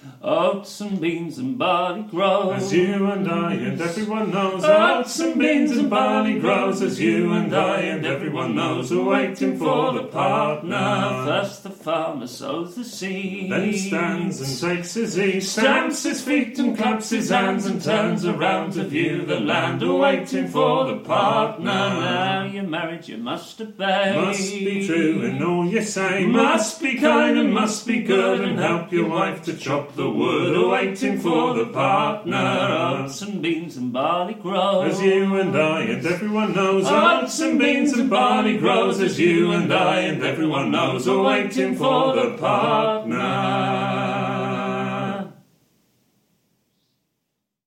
Oats and beans and barley grow. As you and I and everyone knows. Oats and beans and barley grows. As you and I and everyone knows. We're waiting for the partner. First the farmer sows the seed. Then stands and takes his ease. Stamps his feet and claps his hands. And turns around to view the land. We're waiting for the partner. Now you're married, you must obey. Must be true in all you say. Must be kind and must be good. And help your wife to chop the wood. Waiting for the partner. Oats and beans and barley grow. As you and I and everyone knows. Oats and beans and barley grows. As you and I and everyone knows. Waiting for the partner.